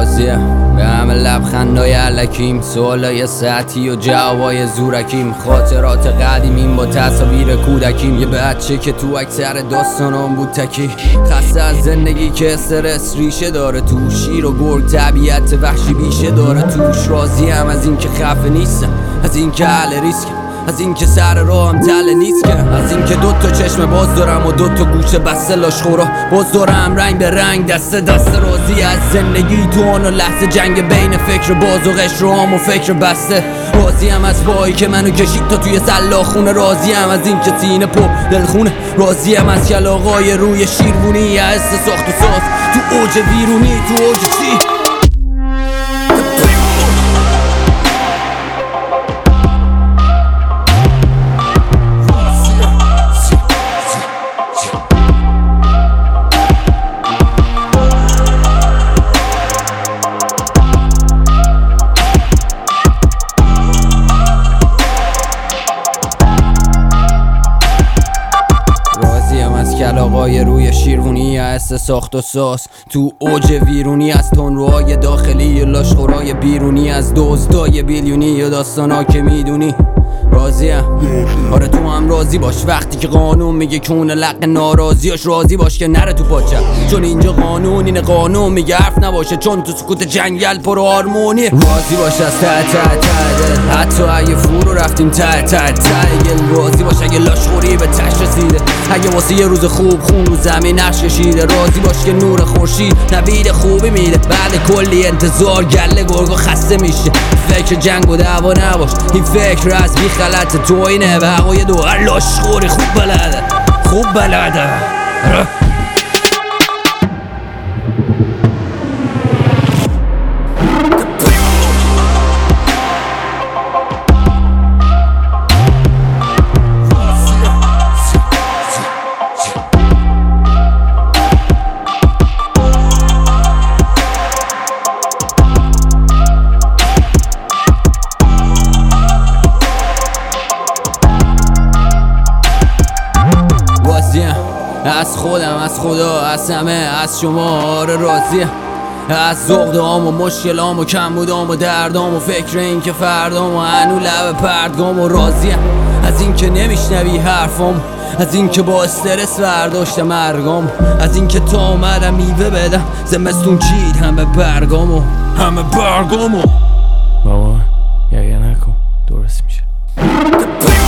راضیم به همه لبخندای علکیم، سوالای ساعتی و جوابای زورکیم، خاطرات قدیمیم با تصاویر کودکیم، یه بچه که تو اکثر داستانام بود تکی، خسته از زندگی که استرس ریشه داره تو، شیر و گرگ طبیعت وحشی بیشه داره توش. راضیم از این که خفه نیستم، از این که اهل ریسکم، از این که سر راهم تله نیست که، از این که دوتا چشم باز دارم و دوتا گوشه بسته لاشخورا باز دارم، رنگ به رنگ دست دست. راضی از زندگی تو آن و لحظه جنگ بین فکر باز و قشر و فکر بسته. راضیم از پایی که منو کشید تا توی سلاخونه، راضیم از این که سینه پر دلخونه، راضیم از کلاغای روی شیروونی، حس ساخت و ساز تو اوج ویرونی، تو اوج چی. کلاغای روی شیروانی، حس ساخت و ساز تو اوج ویرونی، از تندروهای داخلی لاشخورای بیرونی، از دزدای بیلیونی یا داستانا که میدونی. راضیم آره تو هم راضی باش وقتی که قانون میگه کونه لق ناراضیاش، راضی باش که نره تو پاچه، چون اینجا قانون اینه، قانون میگه حرف نباشه، چون تو سکوت جنگل پر هارمونی. راضی باش از ته ته ته، حتی اگه فرو رفتیم ته ته ته، راضی باش اگه لاشخوری به تش رسیده، اگه واسه یه روز خوب خون رو زمین نقش کشیده. راضی باش که نور خورشید نوید خوبی میده، بعد کلی انتظار گله گرگا خسته میشه. فکر جنگ و دعوا نباش، این فکر از بی غلط تو اینه، به هوای دو لاشخوری خوب بلده، خوب بلده. از خودم، از خدا، از همه، از شما آره راضیم، از ذوق‌هام و مشکلام و کمبودام و دردام و فکر این که فردام و هنو لب پردگام. و راضیم از این که نمیشنوی حرفام، از این که با استرس برداشت مرگام، از این که تا اومدم میوه بدم زمستون چید همه برگامو بابا گریه نکن درست میشه.